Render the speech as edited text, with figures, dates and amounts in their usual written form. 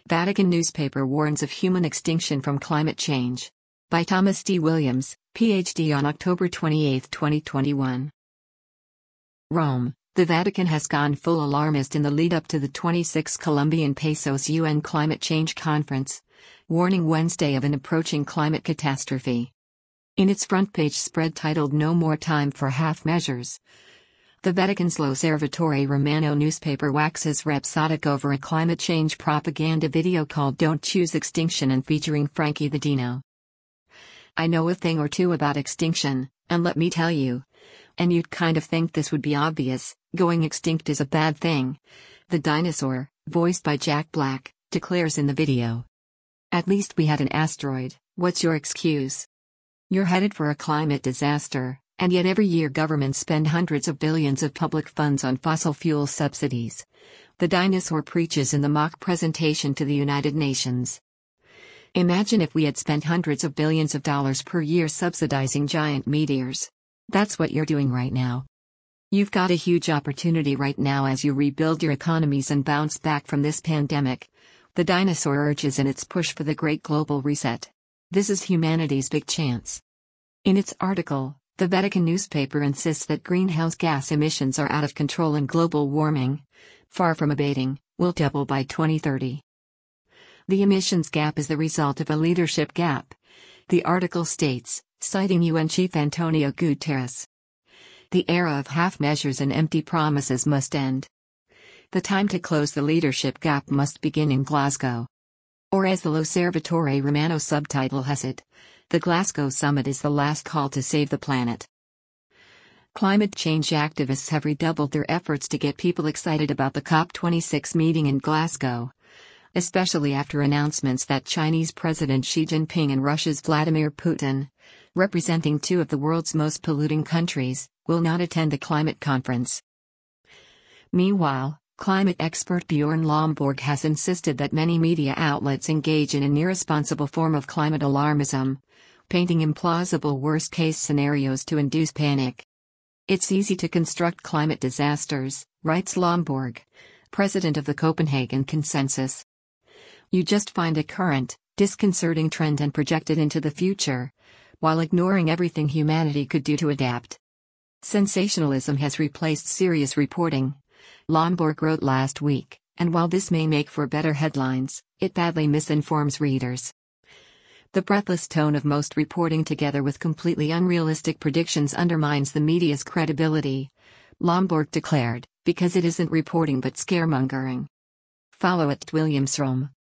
Vatican newspaper warns of human extinction from climate change. By Thomas D. Williams, Ph.D. on October 28, 2021. Rome. The Vatican has gone full alarmist in the lead-up to the 26th Colombian Pesos UN Climate Change Conference, warning Wednesday of an approaching climate catastrophe. In its front-page spread titled "No More Time for Half Measures," the Vatican's L'Osservatore Romano newspaper waxes rhapsodic over a climate change propaganda video called "Don't Choose Extinction" and featuring Frankie the Dino. I know a thing or two about extinction, and let me tell you. And you'd kind of think this would be obvious, going extinct is a bad thing. The dinosaur, voiced by Jack Black, declares in the video. At least we had an asteroid, what's your excuse? You're headed for a climate disaster, and yet every year governments spend hundreds of billions of public funds on fossil fuel subsidies. The dinosaur preaches in the mock presentation to the United Nations. Imagine if we had spent hundreds of billions of dollars per year subsidizing giant meteors. That's what you're doing right now. You've got a huge opportunity right now as you rebuild your economies and bounce back from this pandemic. The dinosaur urges in its push for the Great Global Reset. This is humanity's big chance. In its article, the Vatican newspaper insists that greenhouse gas emissions are out of control and global warming, far from abating, will double by 2030. The emissions gap is the result of a leadership gap, the article states, citing UN Chief Antonio Guterres. The era of half measures and empty promises must end. The time to close the leadership gap must begin in Glasgow. Or as the L'Osservatore Romano subtitle has it, the Glasgow summit is the last call to save the planet. Climate change activists have redoubled their efforts to get people excited about the COP26 meeting in Glasgow, especially after announcements that Chinese President Xi Jinping and Russia's Vladimir Putin, representing two of the world's most polluting countries, will not attend the climate conference. Meanwhile, climate expert Bjorn Lomborg has insisted that many media outlets engage in an irresponsible form of climate alarmism, painting implausible worst-case scenarios to induce panic. It's easy to construct climate disasters, writes Lomborg, president of the Copenhagen Consensus. You just find a current, disconcerting trend and project it into the future, while ignoring everything humanity could do to adapt. Sensationalism has replaced serious reporting, Lomborg wrote last week, and while this may make for better headlines, it badly misinforms readers. The breathless tone of most reporting together with completely unrealistic predictions undermines the media's credibility, Lomborg declared, because it isn't reporting but scaremongering. Follow @WilliamsRome.